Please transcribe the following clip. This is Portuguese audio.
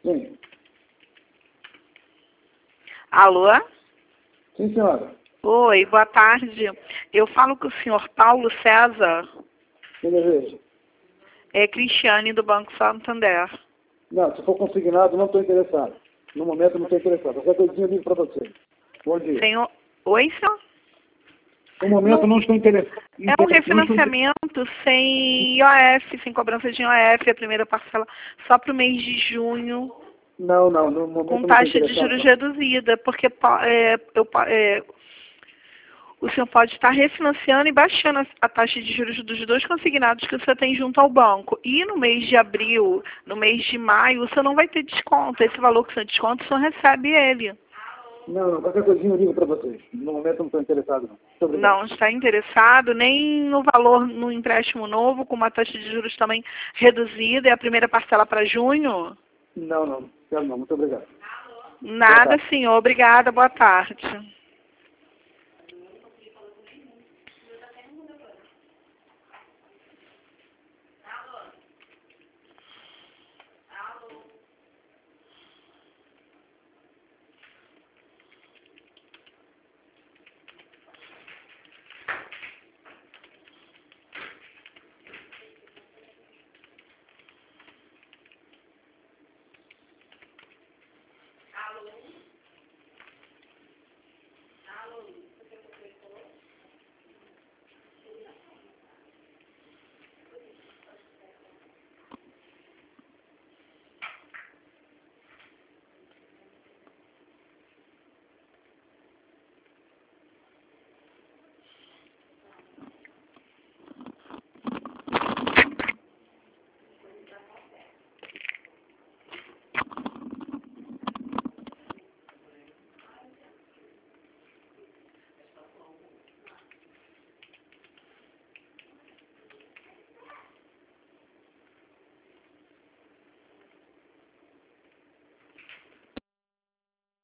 Sim. Alô? Sim, senhora. Oi, boa tarde. Eu falo com o senhor Paulo César. Quem deseja? É Cristiane, do Banco Santander. Não, se for consignado, não estou interessado. No momento, não estou interessado. Qualquer coisinha eu ligo para você. Bom dia. Senhor... Oi, senhor? No momento, não estou interessado. É um refinanciamento sem IOF, sem cobrança de IOF, a primeira parcela só para o mês de junho, Não, no momento com não estou taxa de interessado. juros Não. reduzida, porque o senhor pode estar refinanciando e baixando a taxa de juros dos dois consignados que você tem junto ao banco. E no mês de abril, no mês de maio, o senhor não vai ter desconto. Esse valor que o senhor desconta, o senhor recebe ele. Não, qualquer coisinha eu ligo para vocês. No momento, não estou interessado, não. Muito obrigado. Não está interessado nem no valor no empréstimo novo, com uma taxa de juros também reduzida, e a primeira parcela para junho? Não, quero não. Muito obrigado. Nada, senhor. Obrigada. Boa tarde.